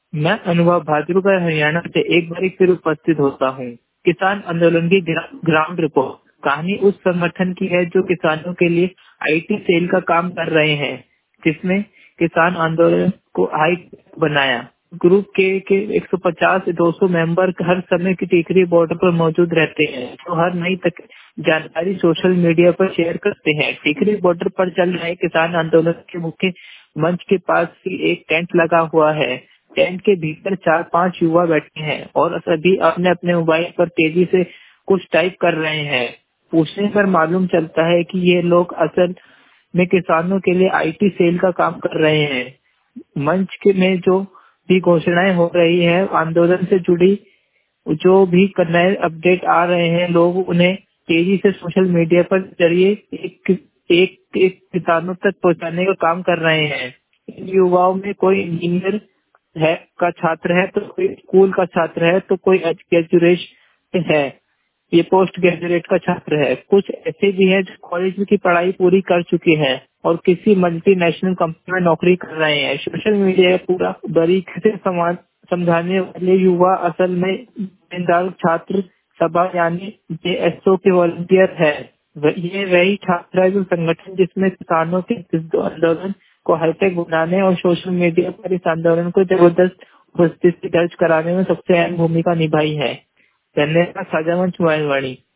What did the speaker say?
मैं अनुभव भाद्रगढ़ हरियाणा से एक बार फिर उपस्थित होता हूँ। किसान आंदोलन की ग्राउंड रिपोर्ट कहानी उस संगठन की है जो किसानों के लिए आईटी सेल का काम कर रहे हैं, जिसमें किसान आंदोलन को हाई बनाया। ग्रुप के 150 से 200 मेंबर हर समय की टिकरी बॉर्डर पर मौजूद रहते हैं, जो हर नई तक जानकारी सोशल मीडिया पर शेयर करते हैं। टिकरी बॉर्डर पर चल रहे किसान आंदोलन के मुख्य मंच के पास ही एक टेंट लगा हुआ है। टेंट के भीतर 4-5 युवा बैठे हैं और सभी अपने अपने मोबाइल पर तेजी से कुछ टाइप कर रहे हैं। पूछने पर मालूम चलता है कि ये लोग असल में किसानों के लिए आईटी सेल का काम कर रहे हैं। मंच के में जो भी घोषणाएं हो रही है, आंदोलन से जुड़ी जो भी नए अपडेट आ रहे हैं, लोग उन्हें तेजी से सोशल मीडिया पर जरिए एक किसानों तक पहुंचाने का काम कर रहे हैं। इन युवाओं में कोई इंजीनियर है का छात्र है, तो कोई स्कूल का छात्र है, तो कोई ग्रेजुएट है, ये पोस्ट ग्रेजुएट का छात्र है। कुछ ऐसे भी हैं जो कॉलेज की पढ़ाई पूरी कर चुके हैं और किसी मल्टीनेशनल कंपनी में नौकरी कर रहे हैं। सोशल मीडिया पूरा बारीकी से समझाने वाले युवा असल में देनदार छात्र सभा यानी जेएसओ के वॉलंटियर है। ये वही छात्र है जो संगठन जिसमें किसानों के इस आंदोलन को हाईटेक बनाने और सोशल मीडिया पर इस आंदोलन को जबरदस्त उपस्थिति दर्ज कराने में सबसे अहम भूमिका निभाई है। धन्यवाद। साझा मंच मोबाइल वाणी।